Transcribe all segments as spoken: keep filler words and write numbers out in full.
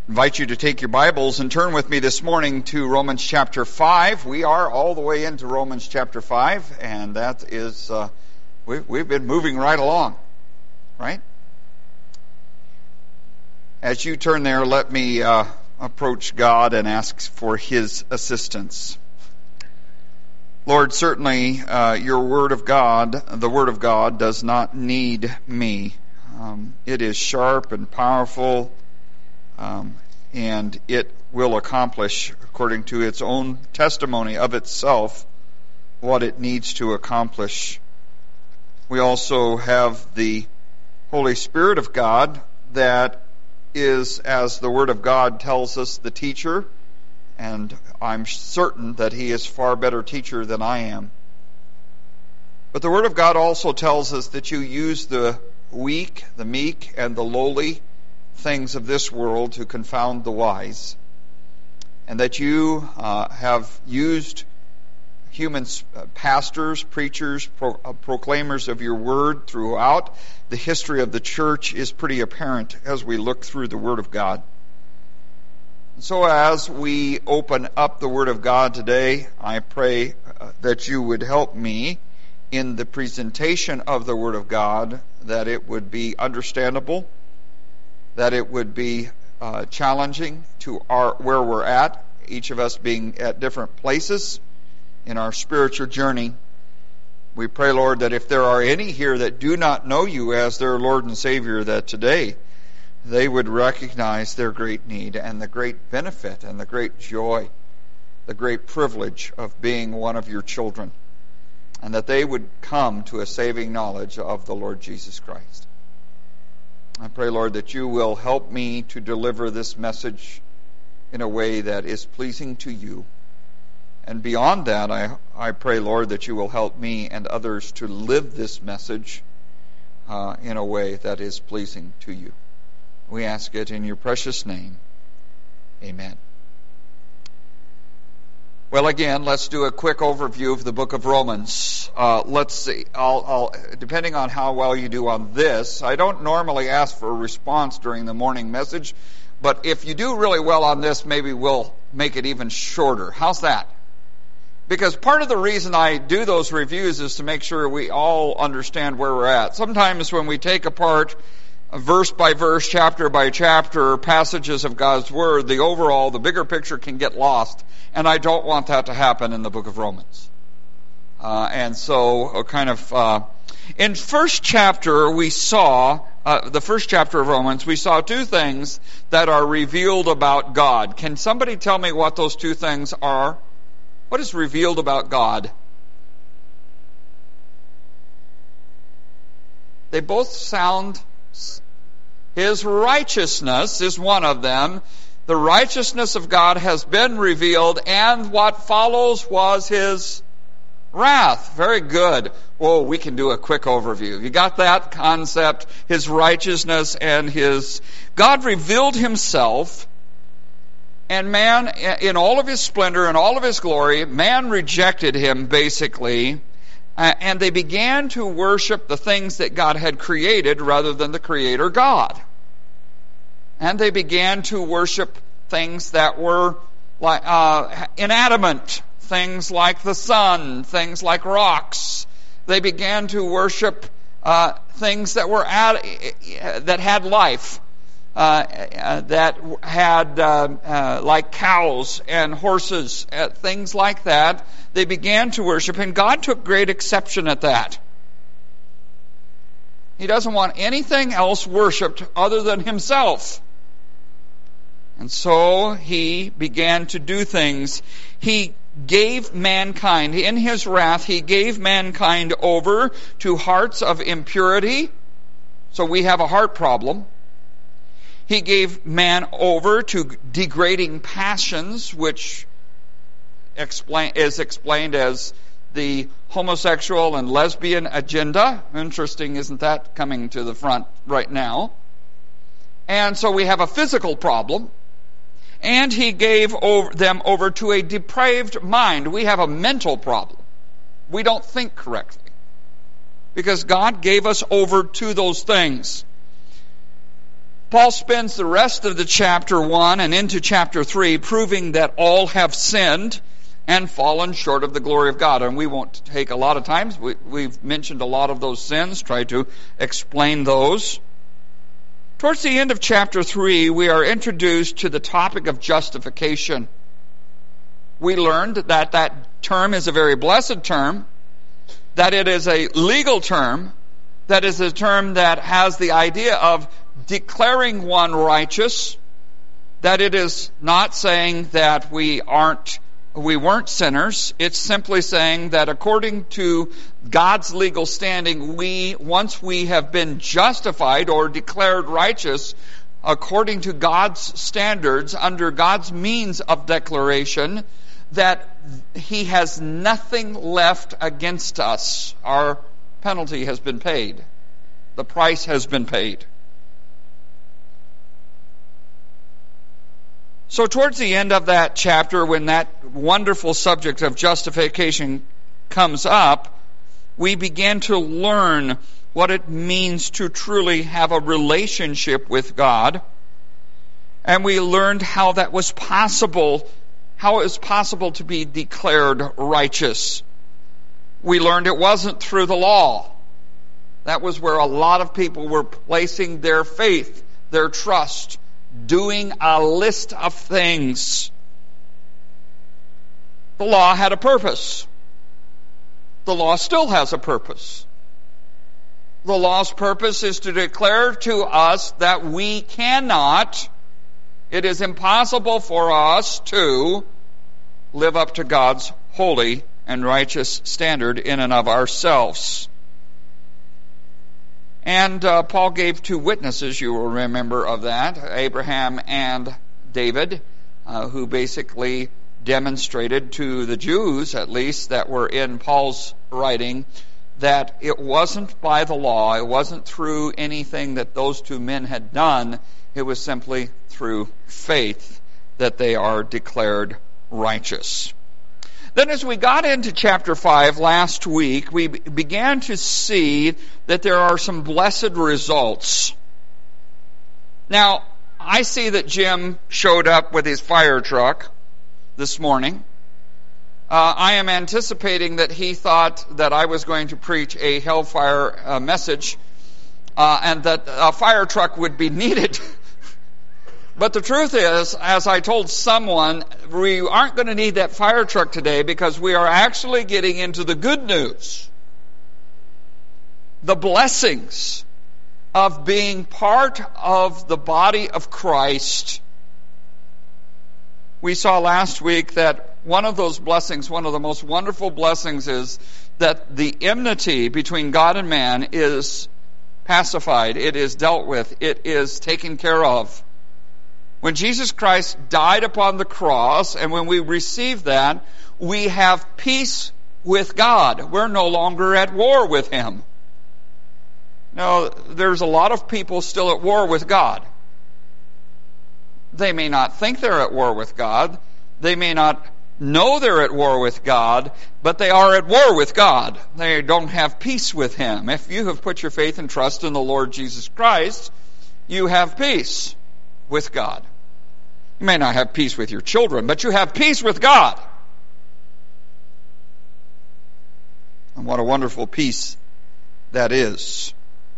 invite you to take your Bibles and turn with me this morning to Romans chapter five. We are all the way into Romans chapter five, and that is, uh, we've, we've been moving right along, right? As you turn there, let me uh, approach God and ask for His assistance. Lord, certainly uh, your Word of God, the Word of God, does not need me. Um, it is sharp and powerful, um, and it will accomplish, according to its own testimony of itself, what it needs to accomplish. We also have the Holy Spirit of God that is, as the Word of God tells us, the teacher, and I'm certain that He is far better teacher than I am. But the Word of God also tells us that you use the weak, the meek, and the lowly things of this world to confound the wise, and that you uh, have used human uh, pastors, preachers, pro- uh, proclaimers of your word throughout the history of the church is pretty apparent as we look through the Word of God. So as we open up the Word of God today, I pray uh, that you would help me in the presentation of the Word of God, that it would be understandable, that it would be uh, challenging to our where we're at, each of us being at different places in our spiritual journey. We pray, Lord, that if there are any here that do not know you as their Lord and Savior, that today they would recognize their great need and the great benefit and the great joy, the great privilege of being one of your children, and that they would come to a saving knowledge of the Lord Jesus Christ. I pray, Lord, that you will help me to deliver this message in a way that is pleasing to you. And beyond that, I, I pray, Lord, that you will help me and others to live this message uh, in a way that is pleasing to you. We ask it in your precious name. Amen. Well, again, let's do a quick overview of the book of Romans. Uh, let's see. I'll, I'll, depending on how well you do on this, I don't normally ask for a response during the morning message, but if you do really well on this, maybe we'll make it even shorter. How's that? Because part of the reason I do those reviews is to make sure we all understand where we're at. Sometimes when we take apart verse by verse, chapter by chapter, passages of God's Word, the overall, the bigger picture can get lost. And I don't want that to happen in the book of Romans. Uh, and so, uh, kind of, uh, in first chapter, we saw, uh, the first chapter of Romans, we saw two things that are revealed about God. Can somebody tell me what those two things are? What is revealed about God? They both sound... His righteousness is one of them. The righteousness of God has been revealed, and what follows was His wrath. Very good. Whoa, we can do a quick overview. You got that concept? His righteousness and His... God revealed Himself, and man, in all of His splendor and all of His glory, man rejected Him, basically. Uh, and they began to worship the things that God had created rather than the Creator God. And they began to worship things that were like uh, inanimate, things like the sun, things like rocks. They began to worship uh, things that were ad- that had life, uh, uh, that had uh, uh, like cows and horses, uh, things like that. They began to worship, and God took great exception at that. He doesn't want anything else worshipped other than Himself. And so He began to do things. He gave mankind, in His wrath, He gave mankind over to hearts of impurity. So we have a heart problem. He gave man over to degrading passions, which explain, is explained as the homosexual and lesbian agenda. Interesting, isn't that, coming to the front right now? And so we have a physical problem. And He gave over, them over to a depraved mind. We have a mental problem. We don't think correctly. Because God gave us over to those things. Paul spends the rest of the chapter one and into chapter three proving that all have sinned and fallen short of the glory of God. And we won't take a lot of time. We, we've mentioned a lot of those sins, try to explain those. Towards the end of chapter three, we are introduced to the topic of justification. We learned that that term is a very blessed term, that it is a legal term, that is a term that has the idea of declaring one righteous, that it is not saying that we aren't, we weren't sinners. It's simply saying that according to God's legal standing, we, once we have been justified or declared righteous, according to God's standards, under God's means of declaration, that He has nothing left against us. Our penalty has been paid. The price has been paid. So towards the end of that chapter, when that wonderful subject of justification comes up, we begin to learn what it means to truly have a relationship with God. And we learned how that was possible, how it was possible to be declared righteous. We learned it wasn't through the law. That was where a lot of people were placing their faith, their trust, doing a list of things. The law had a purpose. The law still has a purpose. The law's purpose is to declare to us that we cannot, it is impossible for us to live up to God's holy and righteous standard in and of ourselves. And uh, Paul gave two witnesses, you will remember, of that, Abraham and David, uh, who basically demonstrated to the Jews, at least, that were in Paul's writing, that it wasn't by the law, it wasn't through anything that those two men had done, it was simply through faith that they are declared righteous. Then as we got into chapter five last week, we began to see that there are some blessed results. Now, I see that Jim showed up with his fire truck this morning. Uh, I am anticipating that he thought that I was going to preach a hellfire uh, message uh, and that a fire truck would be needed. But the truth is, as I told someone, we aren't going to need that fire truck today because we are actually getting into the good news. The blessings of being part of the body of Christ. We saw last week that one of those blessings, one of the most wonderful blessings, is that the enmity between God and man is pacified, it is dealt with, it is taken care of. When Jesus Christ died upon the cross, and when we receive that, we have peace with God. We're no longer at war with Him. Now, there's a lot of people still at war with God. They may not think they're at war with God. They may not know they're at war with God, but they are at war with God. They don't have peace with Him. If you have put your faith and trust in the Lord Jesus Christ, you have peace with God. You may not have peace with your children, but you have peace with God. And what a wonderful peace that is.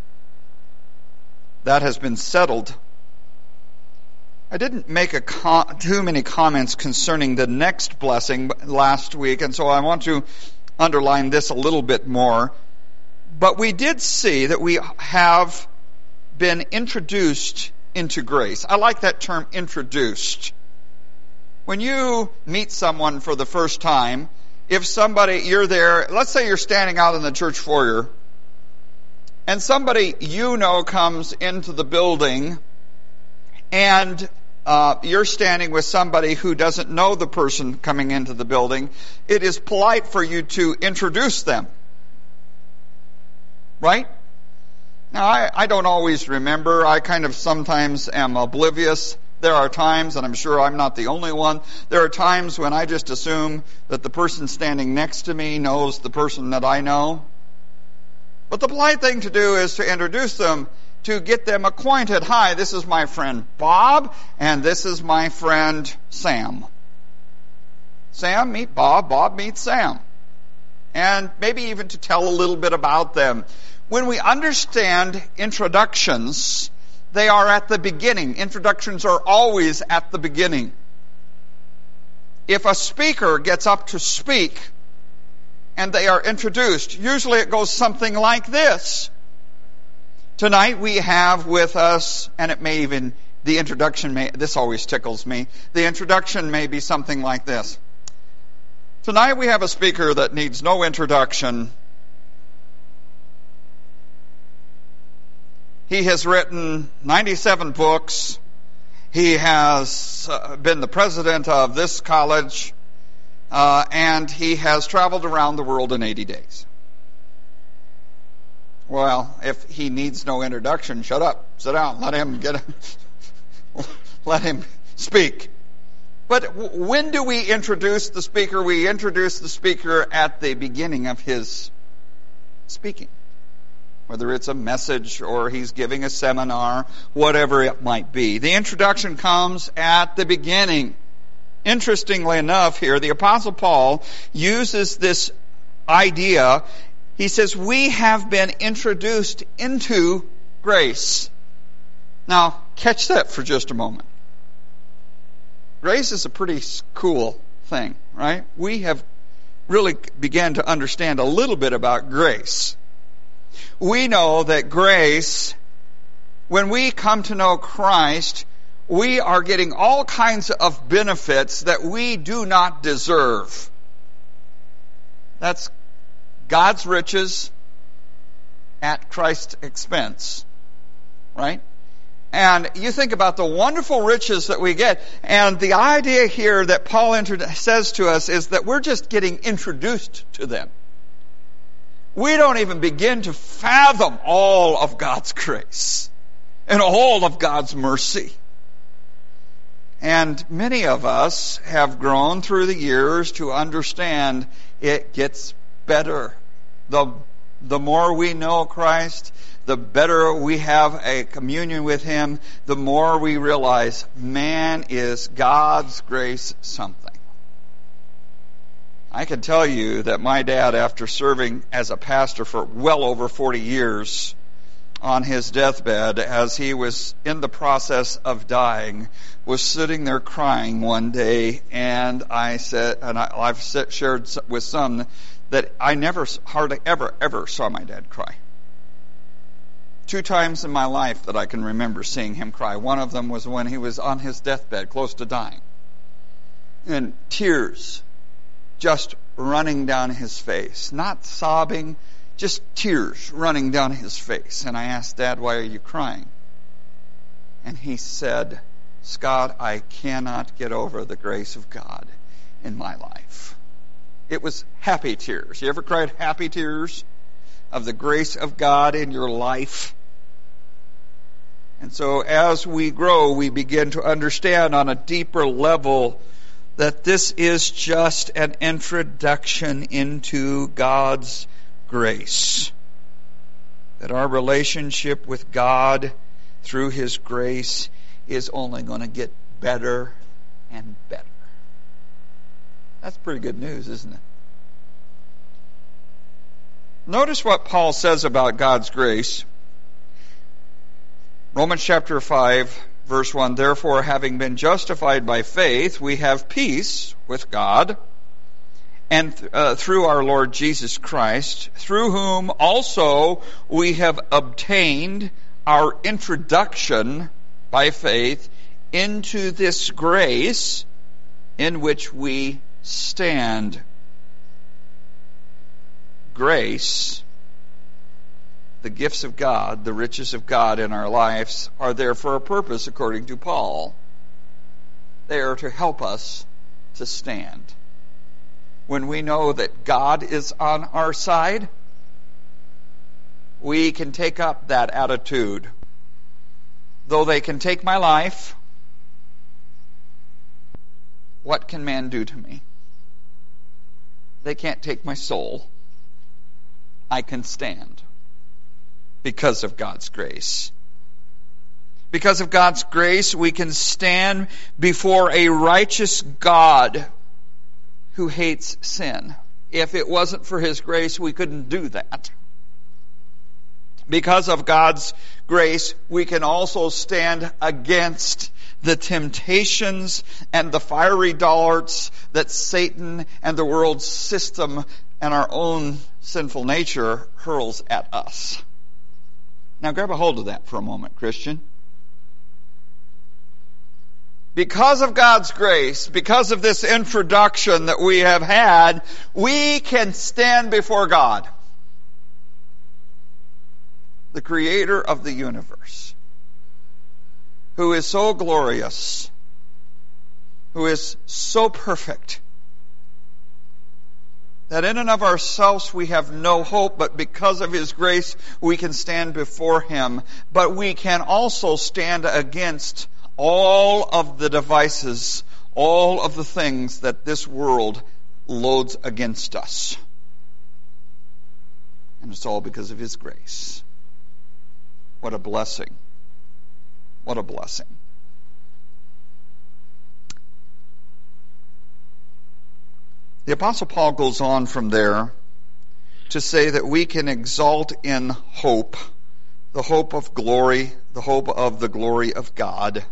That has been settled. I didn't make a com- too many comments concerning the next blessing last week, and so I want to underline this a little bit more. But we did see that we have been introduced into grace. I like that term, introduced. When you meet someone for the first time, if somebody, you're there, let's say you're standing out in the church foyer, and somebody you know comes into the building, and uh, you're standing with somebody who doesn't know the person coming into the building, it is polite for you to introduce them. Right? Now, I, I don't always remember. I kind of sometimes am oblivious. There are times, and I'm sure I'm not the only one, there are times when I just assume that the person standing next to me knows the person that I know. But the polite thing to do is to introduce them. to get them acquainted. Hi, this is my friend Bob, and this is my friend Sam. Sam, meet Bob. Bob, meet Sam. And maybe even to tell a little bit about them. When we understand introductions, they are at the beginning. Introductions are always at the beginning. If a speaker gets up to speak and they are introduced, usually it goes something like this. Tonight we have with us, and it may even, the introduction may, this always tickles me, the introduction may be something like this. Tonight we have a speaker that needs no introduction. He has written ninety-seven books. He has uh, been the president of this college, uh, and he has traveled around the world in eighty days. Well, if he needs no introduction, shut up, sit down, let him get, a, let him speak. But when do we introduce the speaker? We introduce the speaker at the beginning of his speaking. Whether it's a message or he's giving a seminar, whatever it might be. The introduction comes at the beginning. Interestingly enough here, the Apostle Paul uses this idea. He says, we have been introduced into grace. Now, catch that for just a moment. Grace is a pretty cool thing, right? We have really began to understand a little bit about grace. We know that grace, when we come to know Christ, we are getting all kinds of benefits that we do not deserve. That's God's riches at Christ's expense, right? And you think about the wonderful riches that we get, and the idea here that Paul inter- says to us is that we're just getting introduced to them. We don't even begin to fathom all of God's grace and all of God's mercy. And many of us have grown through the years to understand it gets better. The, the more we know Christ, the better we have a communion with Him, the more we realize, man, is God's grace something. I can tell you that my dad, after serving as a pastor for well over forty years, on his deathbed, as he was in the process of dying, was sitting there crying one day, and I said, and I, I've shared with some that I never, hardly ever, ever saw my dad cry. Two times in my life that I can remember seeing him cry. One of them was when he was on his deathbed, close to dying. And tears just running down his face. Not sobbing, just tears running down his face. And I asked Dad, why are you crying? And he said, Scott, I cannot get over the grace of God in my life. It was happy tears. You ever cried happy tears of the grace of God in your life? And so as we grow, we begin to understand on a deeper level that this is just an introduction into God's grace. That our relationship with God through His grace is only going to get better and better. That's pretty good news, isn't it? Notice what Paul says about God's grace. Romans chapter five, verse one, therefore, having been justified by faith, we have peace with God, and uh, through our Lord Jesus Christ, through whom also we have obtained our introduction by faith into this grace in which we stand. Grace, the gifts of God, the riches of God in our lives, are there for a purpose, according to Paul. They are to help us to stand. When we know that God is on our side, we can take up that attitude. Though they can take my life, what can man do to me? They can't take my soul. I can stand because of God's grace Because of God's grace, we can stand before a righteous God who hates sin. If it wasn't for His grace, we couldn't do that. Because of God's grace, we can also stand against the temptations and the fiery darts that Satan and the world's system and our own sinful nature hurls at us. Now grab a hold of that for a moment, Christian. Because of God's grace, because of this introduction that we have had, we can stand before God, the Creator of the universe, who is so glorious, who is so perfect, that in and of ourselves we have no hope, but because of His grace we can stand before Him. But we can also stand against all of the devices, all of the things that this world loads against us. And it's all because of His grace. What a blessing. What a blessing. The Apostle Paul goes on from there to say that we can exalt in hope, the hope of glory, the hope of the glory of God.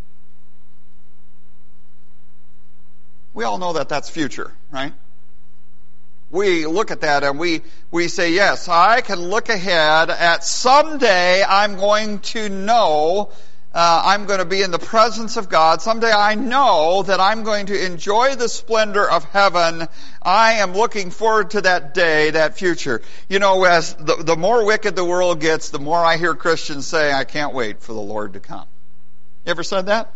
We all know that that's future, right? We look at that and we, we say, yes, I can look ahead at someday I'm going to know, uh, I'm going to be in the presence of God. Someday I know that I'm going to enjoy the splendor of heaven. I am looking forward to that day, that future. You know, as the, the more wicked the world gets, the more I hear Christians say, I can't wait for the Lord to come. You ever said that?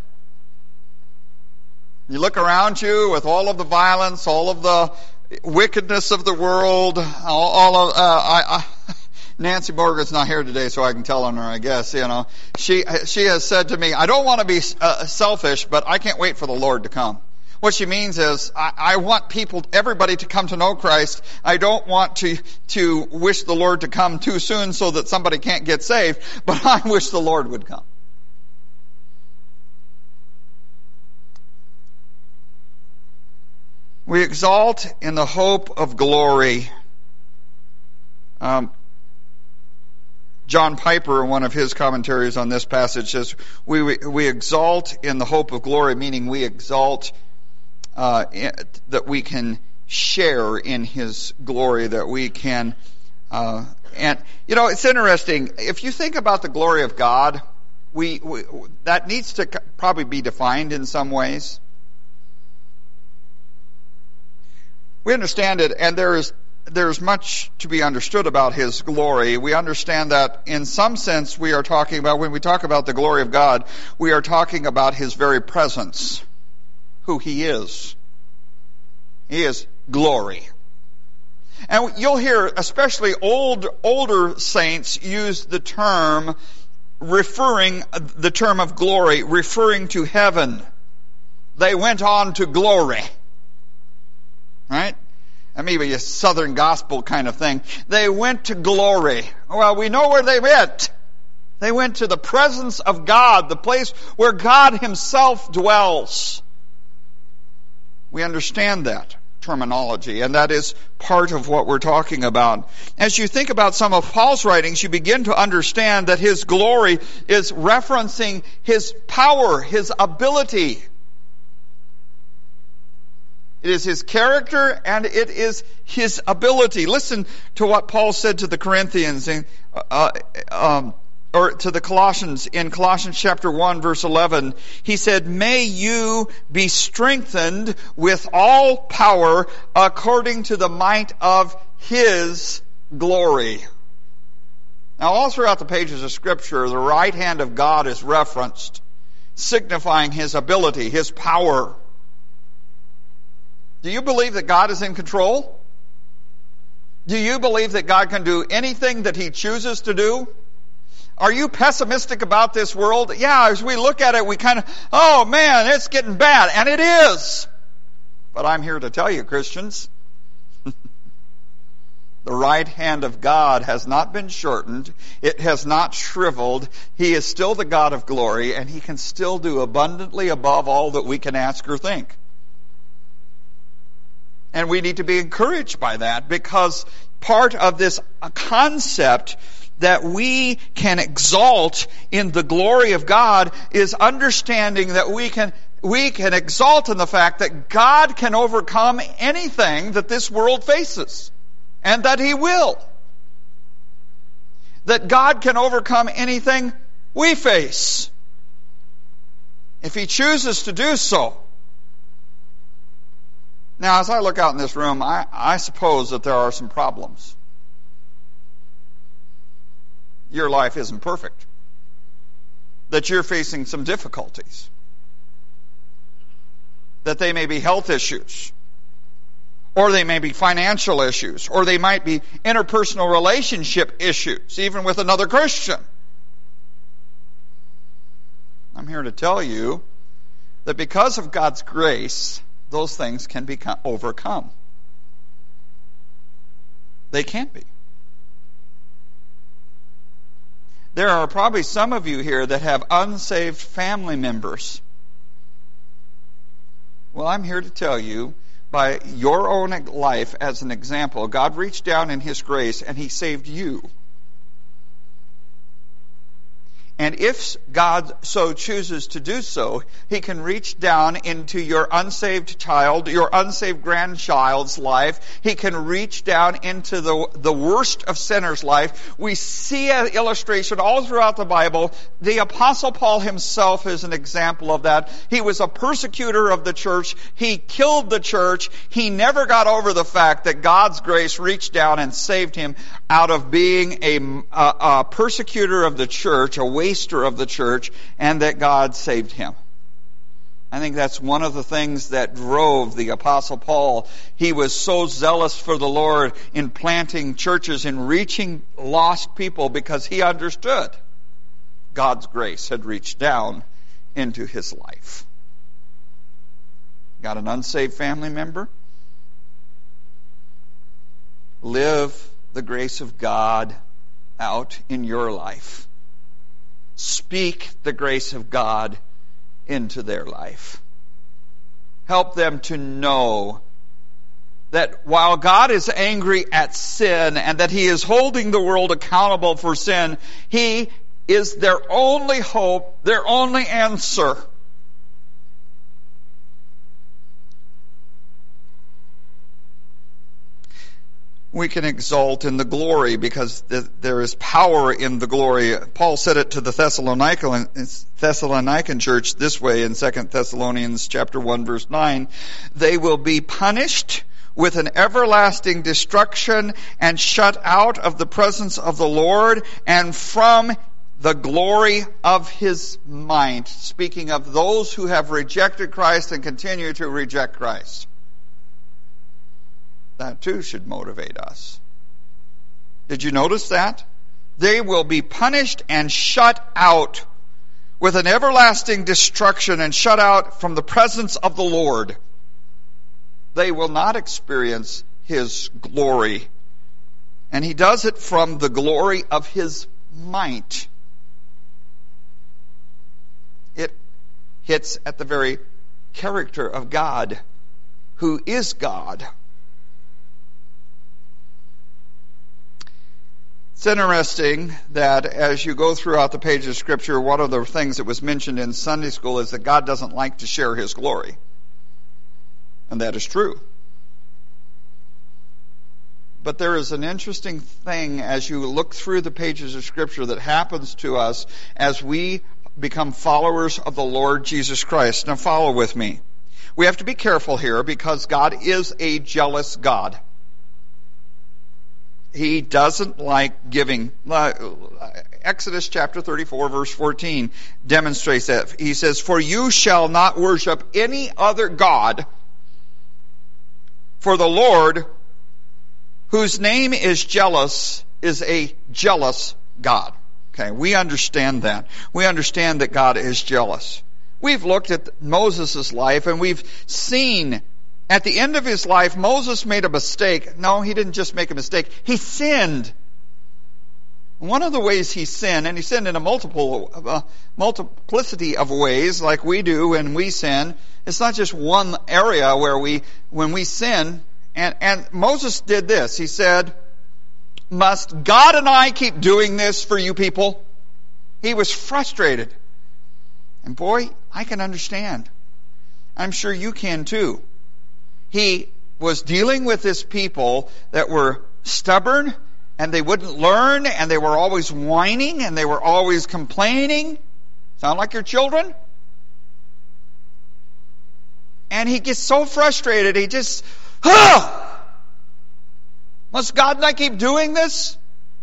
You look around you with all of the violence, all of the wickedness of the world, all, all of, uh, I, I, Nancy Morgan's not here today, so I can tell on her, I guess, you know. She, she has said to me, I don't want to be uh, selfish, but I can't wait for the Lord to come. What she means is, I, I want people, everybody to come to know Christ. I don't want to, to wish the Lord to come too soon so that somebody can't get saved, but I wish the Lord would come. We exalt in the hope of glory. Um, John Piper, in one of his commentaries on this passage, says, we, we, we exalt in the hope of glory, meaning we exalt uh, in, that we can share in His glory, that we can... Uh, and, you know, it's interesting. If you think about the glory of God, we, we that needs to probably be defined in some ways. We understand it, and there is there's much to be understood about His glory. We understand that in some sense we are talking about, when we talk about the glory of God, we are talking about His very presence, who He is. He is glory. And you'll hear, especially old older saints, use the term referring, the term of glory, referring to heaven. They went on to glory. Right? And maybe a Southern gospel kind of thing. They went to glory. Well, we know where they went. They went to the presence of God, the place where God Himself dwells. We understand that terminology, and that is part of what we're talking about. As you think about some of Paul's writings, you begin to understand that his glory is referencing His power, His ability. It is His character and it is His ability. Listen to what Paul said to the Corinthians in, uh, um, or to the Colossians in Colossians chapter one verse eleven. He said, "May you be strengthened with all power according to the might of His glory." Now all throughout the pages of Scripture, the right hand of God is referenced, signifying His ability, His power. Do you believe that God is in control? Do you believe that God can do anything that He chooses to do? Are you pessimistic about this world? Yeah, as we look at it, we kind of, oh man, it's getting bad. And it is. But I'm here to tell you, Christians, The right hand of God has not been shortened. It has not shriveled. He is still the God of glory, and He can still do abundantly above all that we can ask or think. And we need to be encouraged by that, because part of this concept that we can exalt in the glory of God is understanding that we can we can exalt in the fact that God can overcome anything that this world faces, and that He will. That God can overcome anything we face, if He chooses to do so. Now, as I look out in this room, I, I suppose that there are some problems. Your life isn't perfect. That you're facing some difficulties. That they may be health issues. Or they may be financial issues. Or they might be interpersonal relationship issues, even with another Christian. I'm here to tell you that because of God's grace, those things can be overcome. They can be. There are probably some of you here that have unsaved family members. Well, I'm here to tell you, by your own life as an example, God reached down in His grace and He saved you. And if God so chooses to do so, He can reach down into your unsaved child, your unsaved grandchild's life. He can reach down into the, the worst of sinners' life. We see an illustration all throughout the Bible. The Apostle Paul himself is an example of that. He was a persecutor of the church. He killed the church. He never got over the fact that God's grace reached down and saved him out of being a, a, a persecutor of the church, a waster of the church, and that God saved him. I think that's one of the things that drove the Apostle Paul. He was so zealous for the Lord in planting churches, in reaching lost people, because he understood God's grace had reached down into his life. Got an unsaved family member? Live the grace of God out in your life. Speak the grace of God into their life. Help them to know that while God is angry at sin and that He is holding the world accountable for sin, He is their only hope, their only answer. We can exult in the glory because there is power in the glory. Paul said it to the Thessalonican, Thessalonican church this way in Second Thessalonians chapter one verse nine. They will be punished with an everlasting destruction and shut out of the presence of the Lord and from the glory of His might. Speaking of those who have rejected Christ and continue to reject Christ. That too should motivate us. Did you notice that? They will be punished and shut out with an everlasting destruction and shut out from the presence of the Lord. They will not experience His glory. And He does it from the glory of His might. It hits at the very character of God, who is God. It's interesting that as you go throughout the pages of Scripture, one of the things that was mentioned in Sunday school is that God doesn't like to share His glory. And that is true. But there is an interesting thing as you look through the pages of Scripture that happens to us as we become followers of the Lord Jesus Christ. Now follow with me. We have to be careful here because God is a jealous God. He doesn't like giving. Exodus chapter thirty-four verse fourteen demonstrates that. He says, "For you shall not worship any other God, for the Lord, whose name is jealous, is a jealous God." Okay, we understand that. We understand that God is jealous. We've looked at Moses' life and we've seen At the end of his life, Moses made a mistake. No, he didn't just make a mistake. He sinned. One of the ways he sinned, and he sinned in a multiple, uh, multiplicity of ways, like we do when we sin. It's not just one area where we, when we sin. And, and Moses did this. He said, "Must God and I keep doing this for you people?" He was frustrated. And boy, I can understand. I'm sure you can too. He was dealing with this people that were stubborn, and they wouldn't learn, and they were always whining, and they were always complaining. Sound like your children? And he gets so frustrated, he just, ah! Must God not keep doing this?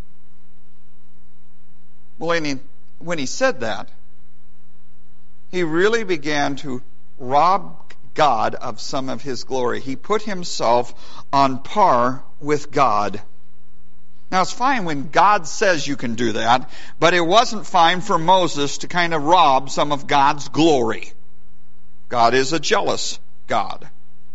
Well, when he, when he said that, he really began to rob God of some of his glory. He put himself on par with God. Now, it's fine when God says you can do that, but it wasn't fine for Moses to kind of rob some of God's glory. God is a jealous God.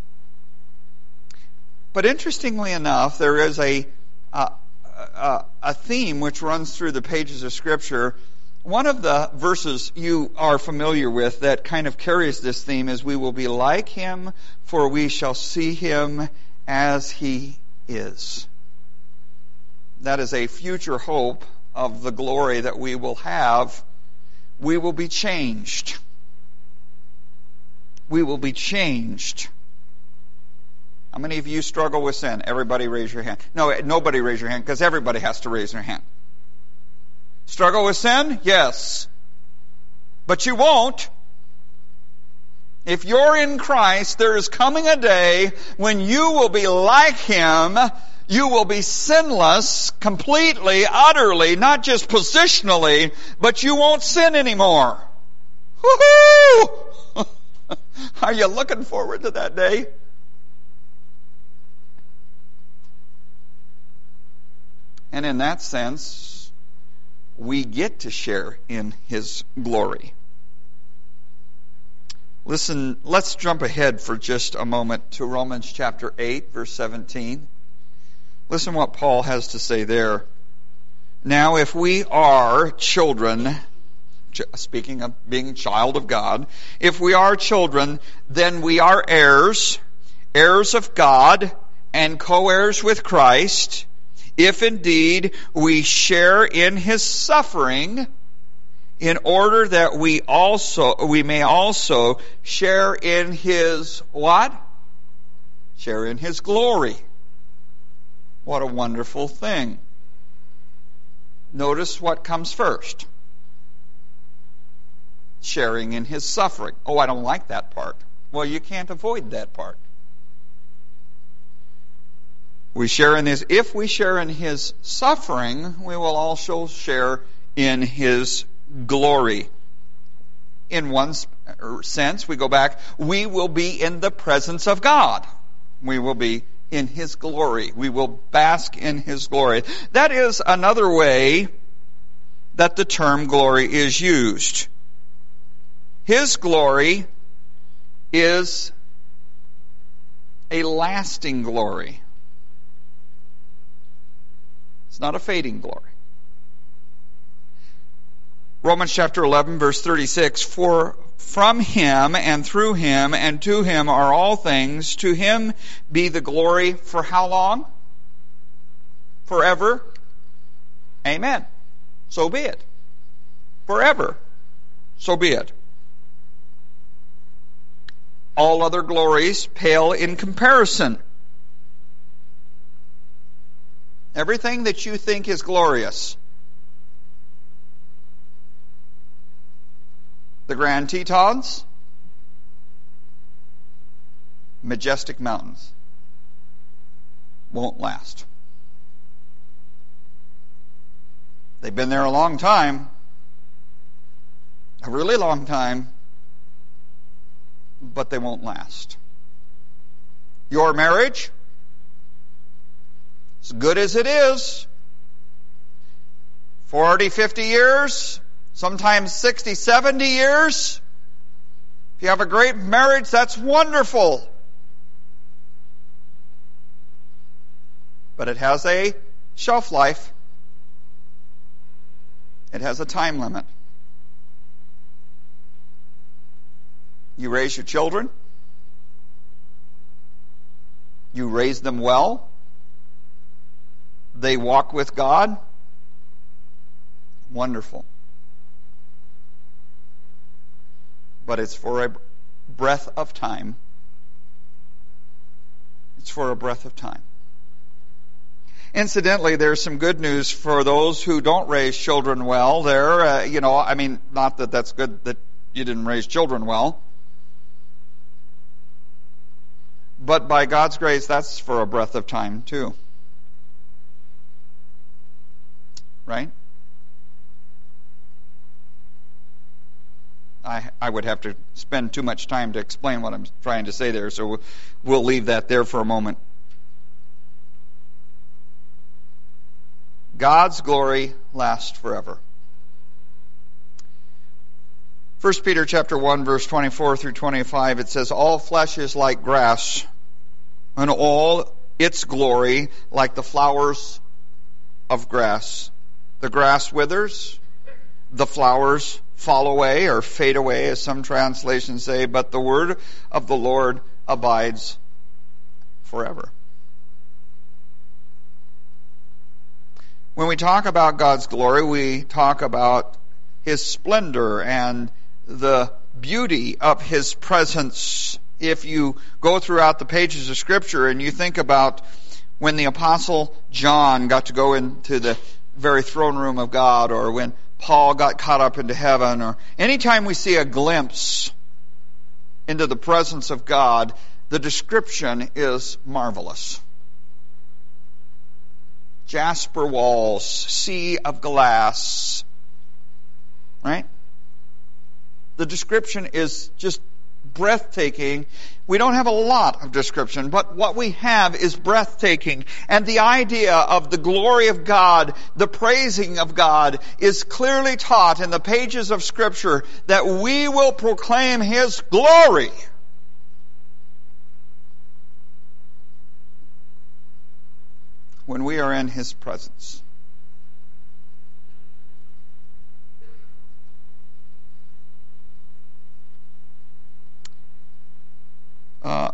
But interestingly enough, there is a, a, a, a theme which runs through the pages of Scripture. One of the verses you are familiar with that kind of carries this theme is, "We will be like him, for we shall see him as he is." That is a future hope of the glory that we will have. We will be changed. We will be changed. How many of you struggle with sin? Everybody raise your hand. No, nobody raise your hand, because everybody has to raise their hand. Struggle with sin? Yes. But you won't. If you're in Christ, there is coming a day when you will be like him. You will be sinless completely, utterly, not just positionally, but you won't sin anymore. Woo-hoo! Are you looking forward to that day? And in that sense, we get to share in his glory. Listen, let's jump ahead for just a moment to Romans chapter eight, verse seventeen. Listen what Paul has to say there. "Now if we are children," speaking of being a child of God, "if we are children, then we are heirs, heirs of God, and co-heirs with Christ, if indeed we share in his suffering, in order that we also we may also share in his" what? Share in his glory. What a wonderful thing. Notice what comes first. Sharing in his suffering. Oh, I don't like that part. Well, you can't avoid that part. We share in his, if we share in his suffering, we will also share in his glory. In one sense, we go back, we will be in the presence of God. We will be in his glory. We will bask in his glory. That is another way that the term glory is used. His glory is a lasting glory. It's not a fading glory. Romans chapter eleven, verse thirty-six, "For from him and through him and to him are all things. To him be the glory for how long? Forever. Amen. So be it. Forever. So be it. All other glories pale in comparison." Everything that you think is glorious. The Grand Tetons, majestic mountains, won't last. They've been there a long time, a really long time, but they won't last. Your marriage, as good as it is, forty, fifty years, sometimes sixty, seventy years. If you have a great marriage, that's wonderful. but it has a shelf life. It has a time limit. You raise your children. You raise them well. They walk with God. Wonderful. But it's for a breath of time. It's for a breath of time. Incidentally, there's some good news for those who don't raise children well. There, uh, you know, I mean, not that that's good that you didn't raise children well. But by God's grace, that's for a breath of time too. Right? I, I would have to spend too much time to explain what I'm trying to say there, so we'll, we'll leave that there for a moment. God's glory lasts forever. First Peter chapter one, verse twenty-four through twenty-five, it says, all flesh is like grass, and all its glory like the flowers of grass. The grass withers, the flowers fall away or fade away, as some translations say, but the word of the Lord abides forever. When we talk about God's glory, we talk about His splendor and the beauty of His presence. If you go throughout the pages of Scripture and you think about when the Apostle John got to go into the very throne room of God, or when Paul got caught up into heaven, or anytime we see a glimpse into the presence of God, the description is marvelous. Jasper walls, sea of glass, right? The description is just breathtaking. We don't have a lot of description, but what we have is breathtaking. And the idea of the glory of God, the praising of God, is clearly taught in the pages of Scripture, that we will proclaim His glory. When we are in His presence. Uh,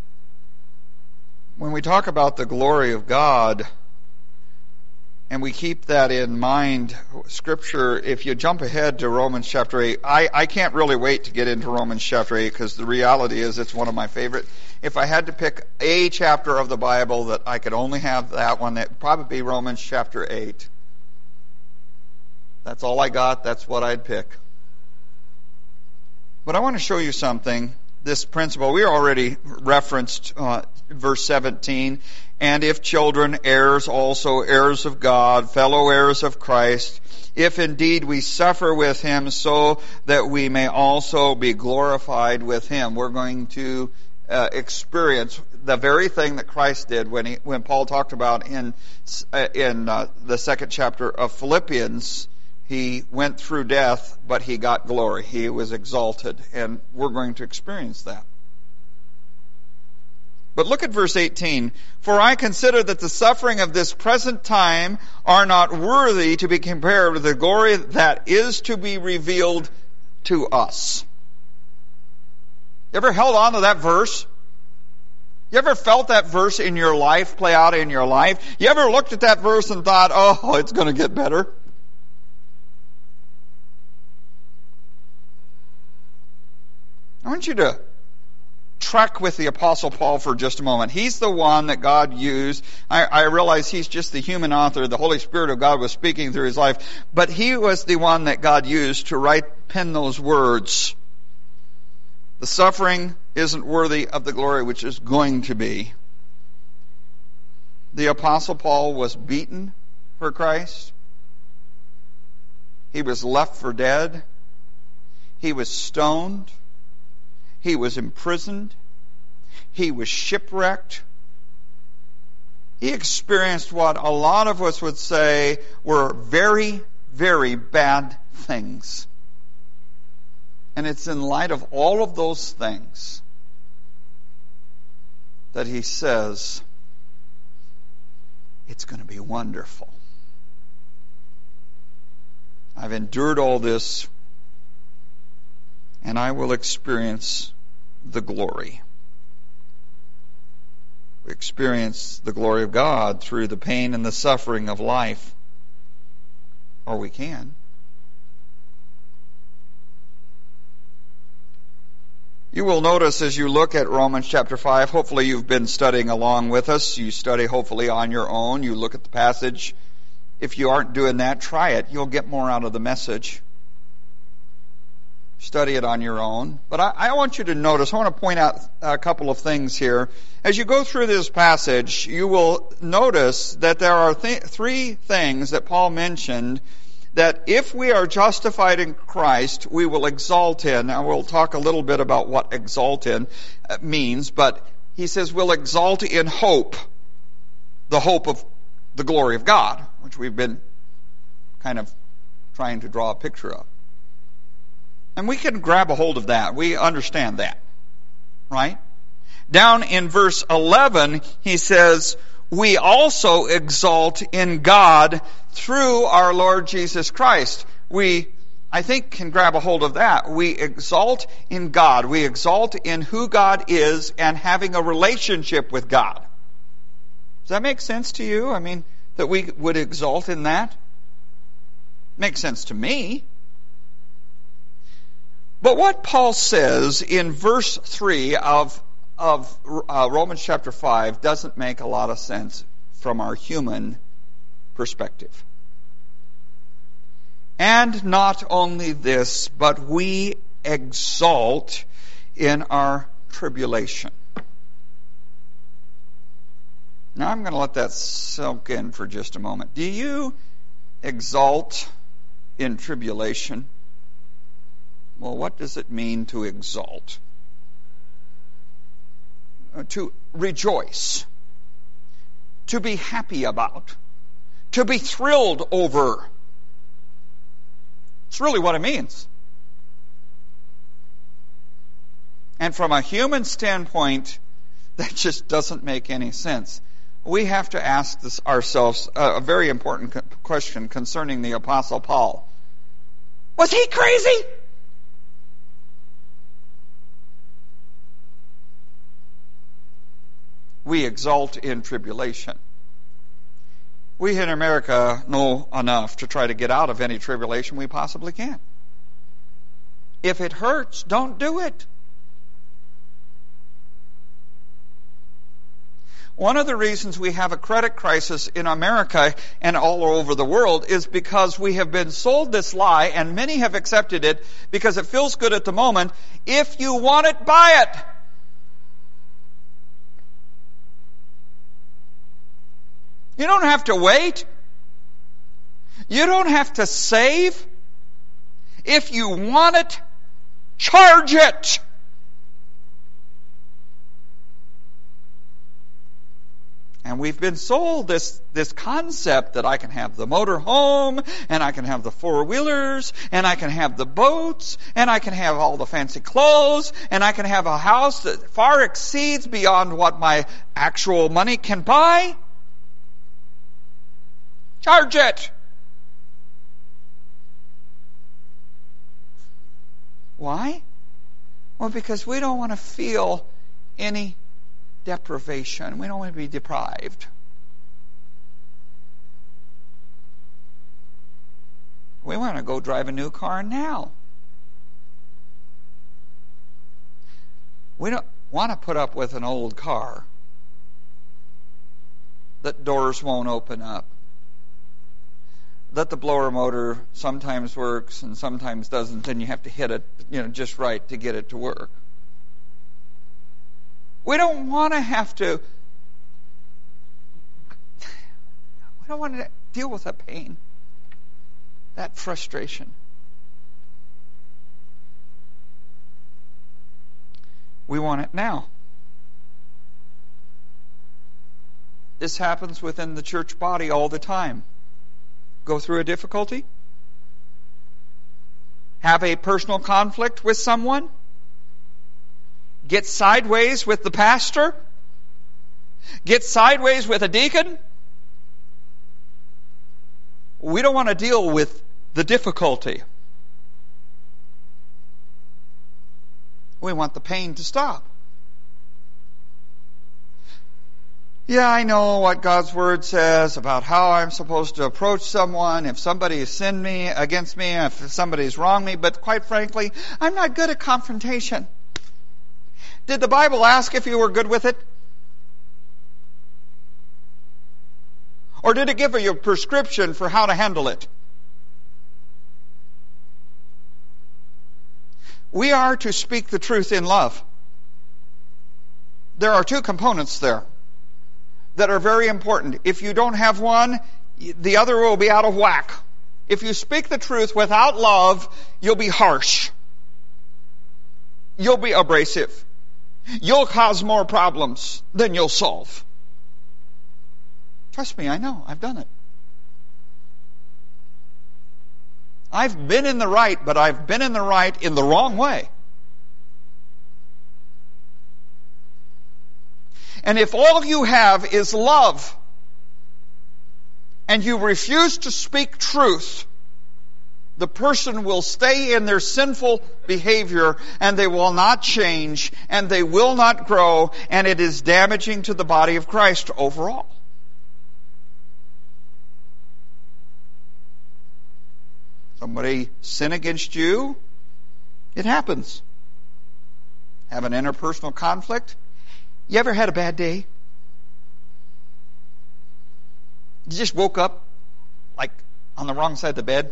when we talk about the glory of God, and we keep that in mind, Scripture, if you jump ahead to Romans chapter eight, I, I can't really wait to get into Romans chapter eight, because the reality is it's one of my favorite. If I had to pick a chapter of the Bible that I could only have that one, that would probably be Romans chapter eight. That's all I got. That's what I'd pick. But I want to show you something. This principle, we already referenced uh, verse seventeen, and if children, heirs also, heirs of God, fellow heirs of Christ, if indeed we suffer with Him, so that we may also be glorified with Him. We're going to uh, experience the very thing that Christ did when he, when Paul talked about in uh, in uh, the second chapter of Philippians. He went through death, but he got glory. He was exalted, and we're going to experience that. But look at verse eighteen. For I consider that the suffering of this present time are not worthy to be compared with the glory that is to be revealed to us. You ever held on to that verse? You ever felt that verse in your life play out in your life? You ever looked at that verse and thought, oh, it's going to get better? I want you to trek with the Apostle Paul for just a moment. He's the one that God used. I, I realize he's just the human author. The Holy Spirit of God was speaking through his life. But he was the one that God used to write, pen those words. The suffering isn't worthy of the glory which is going to be. The Apostle Paul was beaten for Christ. He was left for dead. He was stoned. He was imprisoned. He was shipwrecked. He experienced what a lot of us would say were very, very bad things. And it's in light of all of those things that he says, it's going to be wonderful. I've endured all this, and I will experience the glory. We experience the glory of God through the pain and the suffering of life. Or we can. You will notice as you look at Romans chapter five, hopefully you've been studying along with us. You study hopefully on your own. You look at the passage. If you aren't doing that, try it. You'll get more out of the message. Study it on your own. But I, I want you to notice, I want to point out a couple of things here. As you go through this passage, you will notice that there are th- three things that Paul mentioned that if we are justified in Christ, we will exalt in. Now we'll talk a little bit about what exalt in means, but he says we'll exalt in hope, the hope of the glory of God, which we've been kind of trying to draw a picture of. And we can grab a hold of that. We understand that. Right? Down in verse eleven, he says, we also exalt in God through our Lord Jesus Christ. We, I think, can grab a hold of that. We exalt in God. We exalt in who God is and having a relationship with God. Does that make sense to you? I mean, that we would exalt in that? Makes sense to me. But what Paul says in verse three of, of uh, Romans chapter five doesn't make a lot of sense from our human perspective. And not only this, but we exalt in our tribulation. Now I'm going to let that soak in for just a moment. Do you exalt in tribulation? Well, what does it mean to exalt? Uh, to rejoice. To be happy about. To be thrilled over. It's really what it means. And from a human standpoint, that just doesn't make any sense. We have to ask this ourselves a very important question concerning the Apostle Paul. Was he crazy? We exalt in tribulation. We in America know enough to try to get out of any tribulation we possibly can. If it hurts, don't do it. One of the reasons we have a credit crisis in America and all over the world is because we have been sold this lie, and many have accepted it because it feels good at the moment. If you want it, buy it. You don't have to wait. You don't have to save. If you want it, charge it. And we've been sold this, this concept that I can have the motor home, and I can have the four-wheelers, and I can have the boats, and I can have all the fancy clothes, and I can have a house that far exceeds beyond what my actual money can buy. Charge it. Why? Well, because we don't want to feel any deprivation. We don't want to be deprived. We want to go drive a new car now. We don't want to put up with an old car that doors won't open up, that the blower motor sometimes works and sometimes doesn't, and you have to hit it, you know, just right to get it to work. We don't want to have to, we don't want to deal with that pain, that frustration. We want it now. This happens within the church body all the time. Go through a difficulty? Have a personal conflict with someone? Get sideways with the pastor? Get sideways with a deacon? We don't want to deal with the difficulty. We want the pain to stop. Yeah, I know what God's Word says about how I'm supposed to approach someone if somebody has sinned me against me, if somebody's wronged me, but quite frankly, I'm not good at confrontation. Did the Bible ask if you were good with it? Or did it give you a prescription for how to handle it? We are to speak the truth in love. There are two components there that are very important. If you don't have one, the other will be out of whack. If you speak the truth without love, you'll be harsh. You'll be abrasive. You'll cause more problems than you'll solve. Trust me, I know. I've done it. I've been in the right, but I've been in the right in the wrong way. And if all you have is love, and you refuse to speak truth, the person will stay in their sinful behavior, and they will not change, and they will not grow, and it is damaging to the body of Christ overall. Somebody sin against you, it happens. Have an interpersonal conflict. You ever had a bad day? You just woke up like on the wrong side of the bed?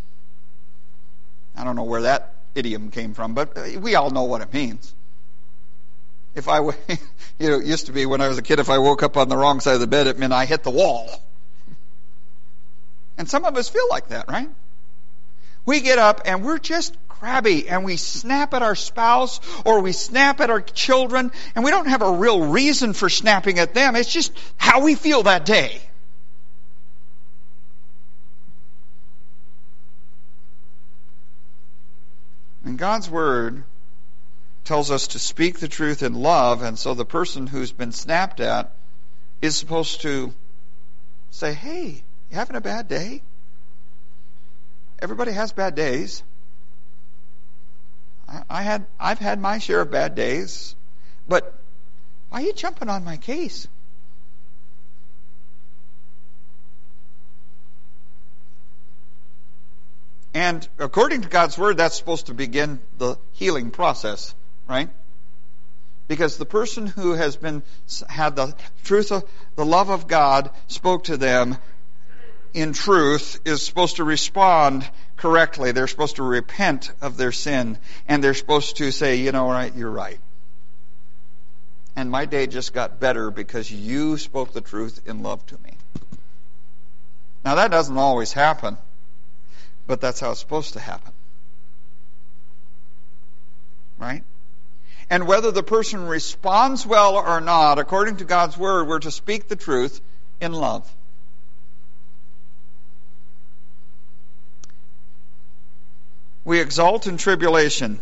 I don't know where that idiom came from, but we all know what it means. If I, you know, it used to be when I was a kid, if I woke up on the wrong side of the bed, it meant I hit the wall. And some of us feel like that, right? We get up and we're just crabby and we snap at our spouse or we snap at our children, and we don't have a real reason for snapping at them. It's just how we feel that day. And God's Word tells us to speak the truth in love, and so the person who's been snapped at is supposed to say, hey, you having a bad day? Everybody has bad days. I, I had, I've had my share of bad days, but why are you jumping on my case? And according to God's Word, that's supposed to begin the healing process, right? Because the person who has been had the truth of the love of God spoke to them in truth is supposed to respond correctly. They're supposed to repent of their sin, and they're supposed to say, you know, right, you're right. And my day just got better because you spoke the truth in love to me. Now that doesn't always happen, but that's how it's supposed to happen. Right? And whether the person responds well or not, according to God's Word, we're to speak the truth in love. We exult in tribulation.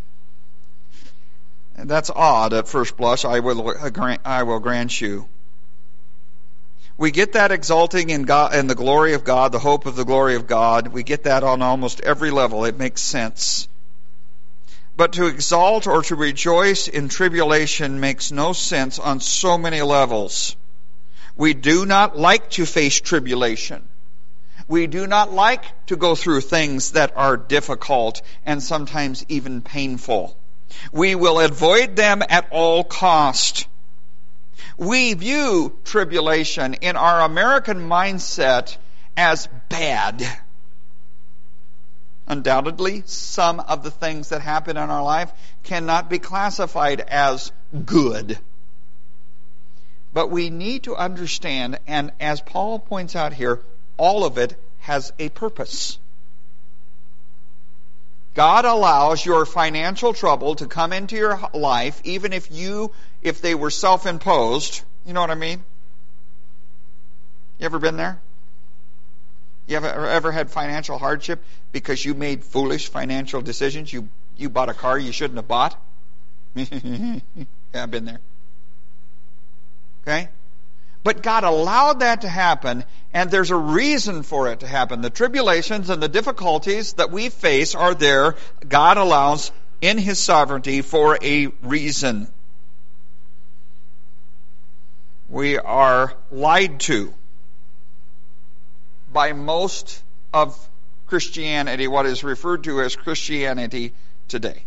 And that's odd at first blush, I will, I will grant you. We get that exulting in God, in the glory of God, the hope of the glory of God. We get that on almost every level. It makes sense. But to exalt or to rejoice in tribulation makes no sense on so many levels. We do not like to face tribulation. We do not like to go through things that are difficult and sometimes even painful. We will avoid them at all cost. We view tribulation in our American mindset as bad. Undoubtedly, some of the things that happen in our life cannot be classified as good. But we need to understand, and as Paul points out here, all of it has a purpose. God allows your financial trouble to come into your life, even if you, if they were self-imposed. You know what I mean? You ever been there? You ever, ever had financial hardship because you made foolish financial decisions? You you bought a car you shouldn't have bought? Yeah, I've been there. Okay? But God allowed that to happen, and there's a reason for it to happen. The tribulations and the difficulties that we face are there. God allows in His sovereignty for a reason. We are lied to by most of Christianity, what is referred to as Christianity today.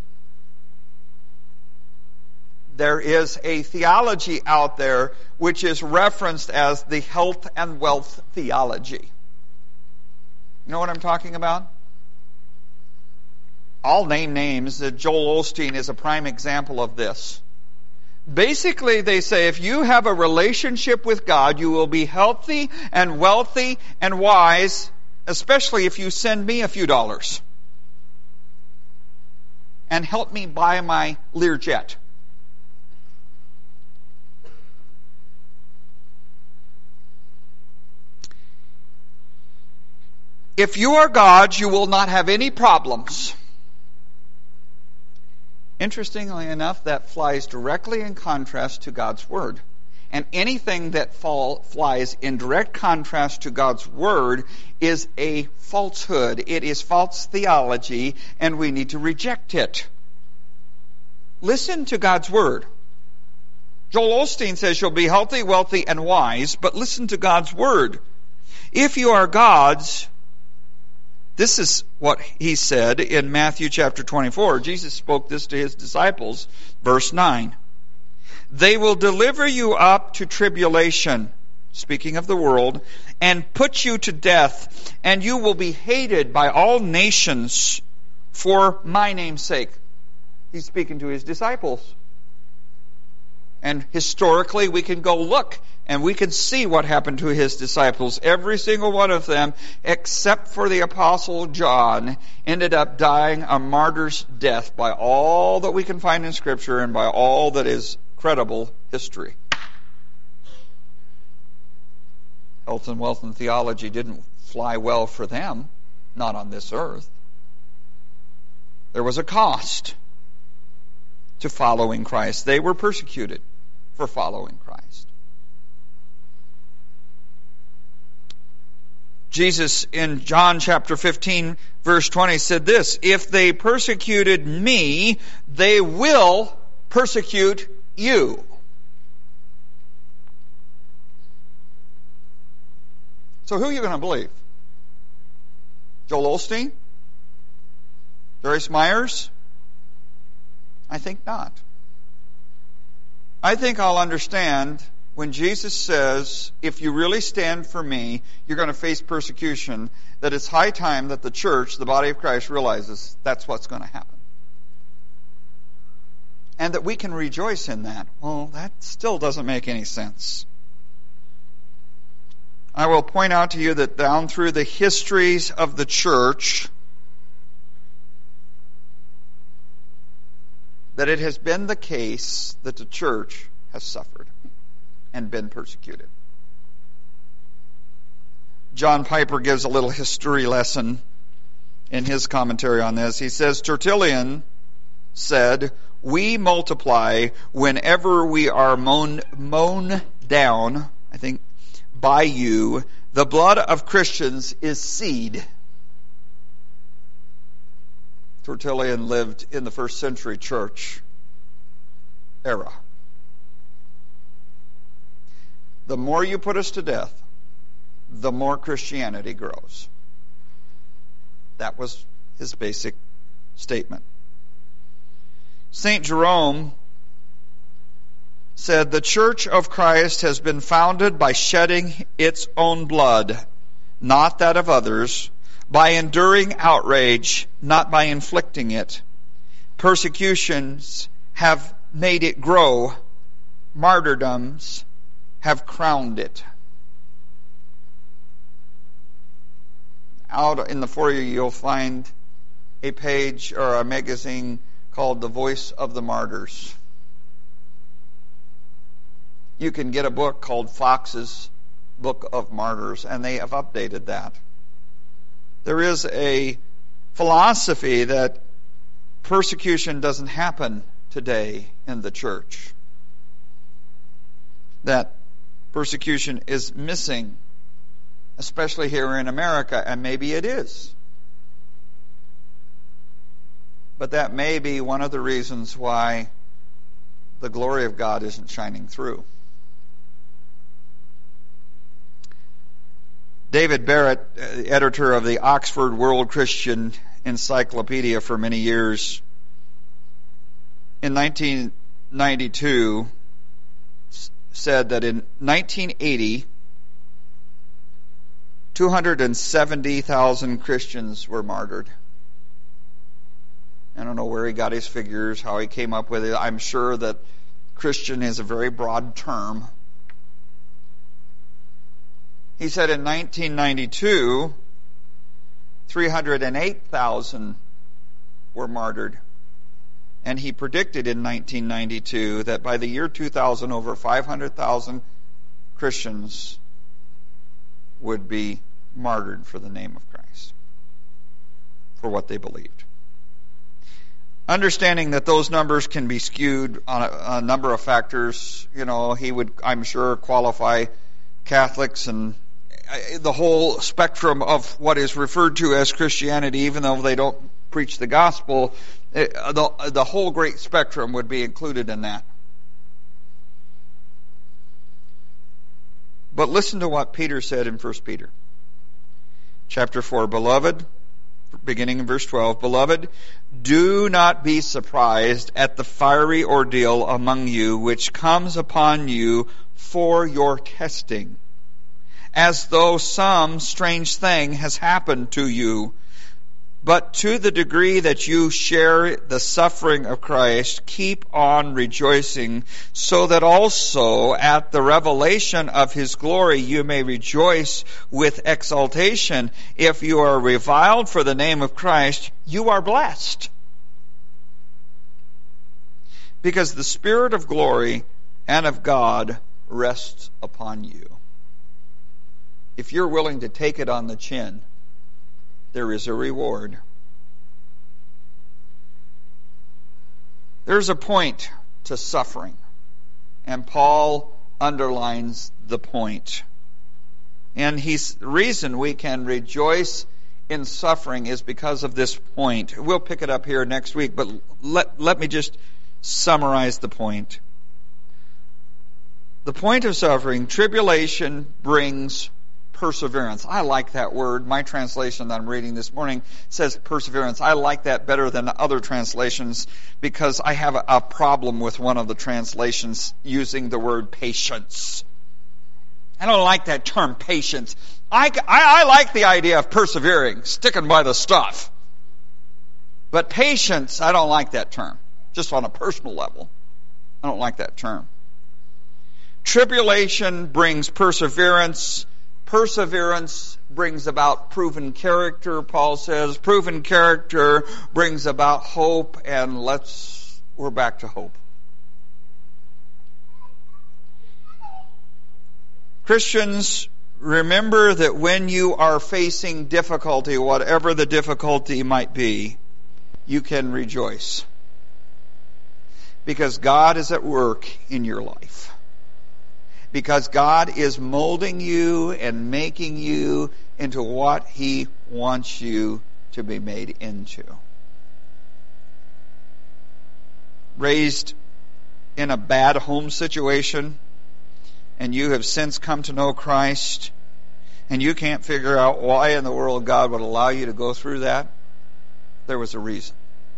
There is a theology out there which is referenced as the health and wealth theology. You know what I'm talking about? I'll name names. Joel Osteen is a prime example of this. Basically, they say if you have a relationship with God, you will be healthy and wealthy and wise, especially if you send me a few dollars and help me buy my Learjet. If you are God's, you will not have any problems. Interestingly enough, that flies directly in contrast to God's Word. And anything that fall, flies in direct contrast to God's Word is a falsehood. It is false theology, and we need to reject it. Listen to God's Word. Joel Osteen says you'll be healthy, wealthy, and wise, but listen to God's Word. If you are God's, this is what He said in Matthew chapter twenty-four. Jesus spoke this to His disciples, verse nine. They will deliver you up to tribulation, speaking of the world, and put you to death, and you will be hated by all nations for my name's sake. He's speaking to His disciples. And historically, we can go look, and we can see what happened to His disciples. Every single one of them, except for the Apostle John, ended up dying a martyr's death by all that we can find in Scripture and by all that is credible history. Health and wealth and theology didn't fly well for them, not on this earth. There was a cost to following Christ. They were persecuted for following Christ. Jesus in John chapter fifteen verse twenty said this, if they persecuted me, they will persecute you. So who are you going to believe? Joel Osteen? Joyce Myers? I think not. I think I'll understand when Jesus says, if you really stand for me, you're going to face persecution, that it's high time that the church, the body of Christ, realizes that's what's going to happen. And that we can rejoice in that. Well, that still doesn't make any sense. I will point out to you that down through the histories of the church, that it has been the case that the church has suffered and been persecuted. John Piper gives a little history lesson in his commentary on this. He says, Tertullian said, we multiply whenever we are mown, mown down, I think, by you. The blood of Christians is seed. Tertullian lived in the first century church era. The more you put us to death, the more Christianity grows. That was his basic statement. Saint Jerome said, the Church of Christ has been founded by shedding its own blood, not that of others, by enduring outrage, not by inflicting it. Persecutions have made it grow. Martyrdoms have crowned it. Out in the foyer you'll find a page or a magazine called The Voice of the Martyrs. You can get a book called Fox's Book of Martyrs, and they have updated that. There is a philosophy that persecution doesn't happen today in the church. That persecution is missing, especially here in America, and maybe it is. But that may be one of the reasons why the glory of God isn't shining through. David Barrett, editor of the Oxford World Christian Encyclopedia for many years, in nineteen ninety-two said that in nineteen eighty, two hundred seventy thousand Christians were martyred. I don't know where he got his figures, how he came up with it. I'm sure that Christian is a very broad term. He said in nineteen ninety-two, three hundred eight thousand were martyred. And he predicted in nineteen ninety-two that by the year two thousand, over five hundred thousand Christians would be martyred for the name of Christ, for what they believed. Understanding that those numbers can be skewed on a, a number of factors, you know, he would, I'm sure, qualify Catholics and the whole spectrum of what is referred to as Christianity, even though they don't preach the gospel, it, the, the whole great spectrum would be included in that. But listen to what Peter said in First Peter chapter four. Beloved, beginning in verse twelve, Beloved, do not be surprised at the fiery ordeal among you which comes upon you for your testing, as though some strange thing has happened to you. But to the degree that you share the suffering of Christ, keep on rejoicing, so that also at the revelation of His glory you may rejoice with exultation. If you are reviled for the name of Christ, you are blessed, because the Spirit of glory and of God rests upon you. If you're willing to take it on the chin, there is a reward. There's a point to suffering, and Paul underlines the point. And he's, the reason we can rejoice in suffering is because of this point. We'll pick it up here next week, but let, let me just summarize the point. The point of suffering, tribulation brings perseverance. I like that word. My translation that I'm reading this morning says perseverance. I like that better than other translations because I have a problem with one of the translations using the word patience. I don't like that term, patience. I, I, I like the idea of persevering, sticking by the stuff. But patience, I don't like that term. Just on a personal level, I don't like that term. Tribulation brings perseverance. Perseverance brings about proven character, Paul says. Proven character brings about hope, and let's, we're back to hope. Christians, remember that when you are facing difficulty, whatever the difficulty might be, you can rejoice. Because God is at work in your life. Because God is molding you and making you into what He wants you to be made into. Raised in a bad home situation, and you have since come to know Christ, and you can't figure out why in the world God would allow you to go through that, there was a reason.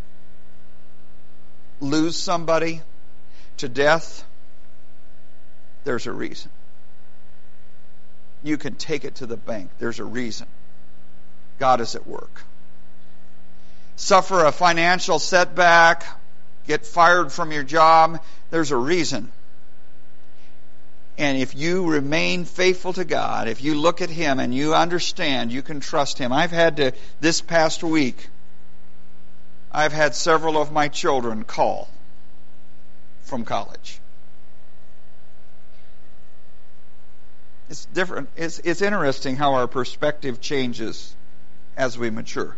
Lose somebody to death, there's a reason. You can take it to the bank. There's a reason. God is at work. Suffer a financial setback, get fired from your job, there's a reason. And if you remain faithful to God, if you look at Him and you understand, you can trust Him. I've had to, this past week, I've had several of my children call from college. It's different. It's, it's interesting how our perspective changes as we mature.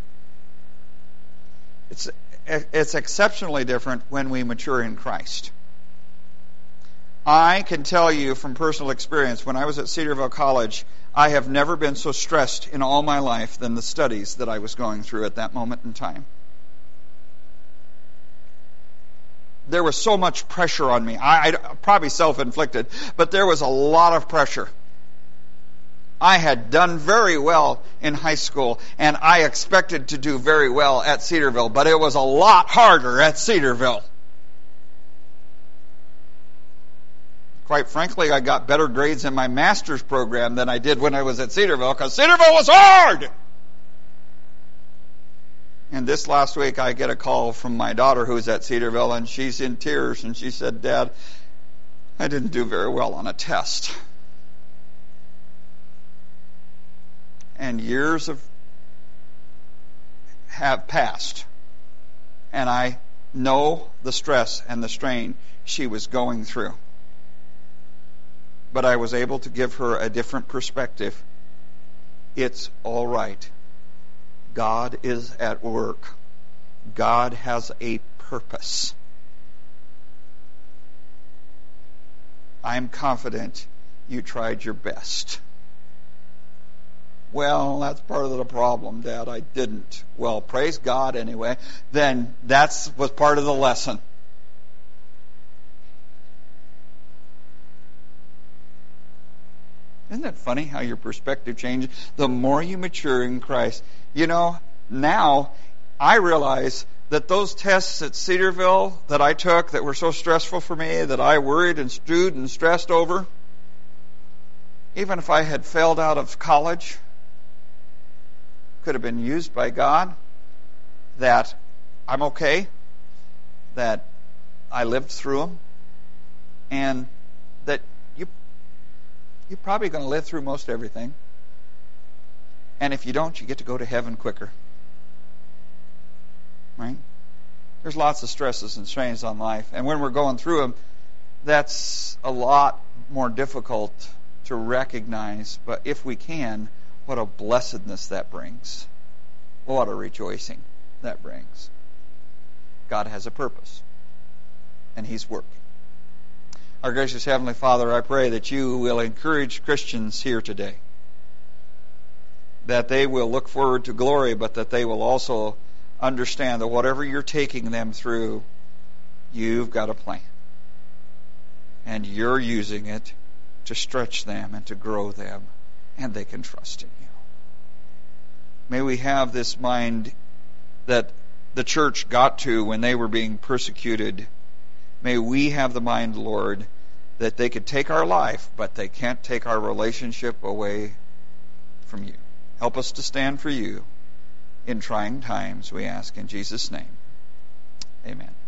It's, it's exceptionally different when we mature in Christ. I can tell you from personal experience, when I was at Cedarville College, I have never been so stressed in all my life than the studies that I was going through at that moment in time. There was so much pressure on me. I, I probably self-inflicted, but there was a lot of pressure. I had done very well in high school, and I expected to do very well at Cedarville, but it was a lot harder at Cedarville. Quite frankly, I got better grades in my master's program than I did when I was at Cedarville, because Cedarville was hard! And this last week, I get a call from my daughter who's at Cedarville, and she's in tears, and she said, "Dad, I didn't do very well on a test." And years of have passed, and I know the stress and the strain she was going through. But I was able to give her a different perspective. It's all right. God is at work. God has a purpose. I'm confident you tried your best. Well, that's part of the problem, Dad. I didn't. Well, praise God anyway. Then that was part of the lesson. Isn't it funny how your perspective changes the more you mature in Christ? You know, now I realize that those tests at Cedarville that I took that were so stressful for me, that I worried and stewed and stressed over, even if I had failed out of college, could have been used by God, that I'm okay, that I lived through them, and that you, you're probably going to live through most everything. And if you don't, you get to go to heaven quicker. Right? There's lots of stresses and strains on life. And when we're going through them, that's a lot more difficult to recognize. But if we can, what a blessedness that brings. What a rejoicing that brings. God has a purpose. And He's working. Our gracious Heavenly Father, I pray that You will encourage Christians here today. That they will look forward to glory, but that they will also understand that whatever You're taking them through, You've got a plan. And You're using it to stretch them and to grow them, and they can trust in You. May we have this mind that the church got to when they were being persecuted. May we have the mind, Lord, that they could take our life, but they can't take our relationship away from You. Help us to stand for You in trying times, we ask in Jesus' name. Amen.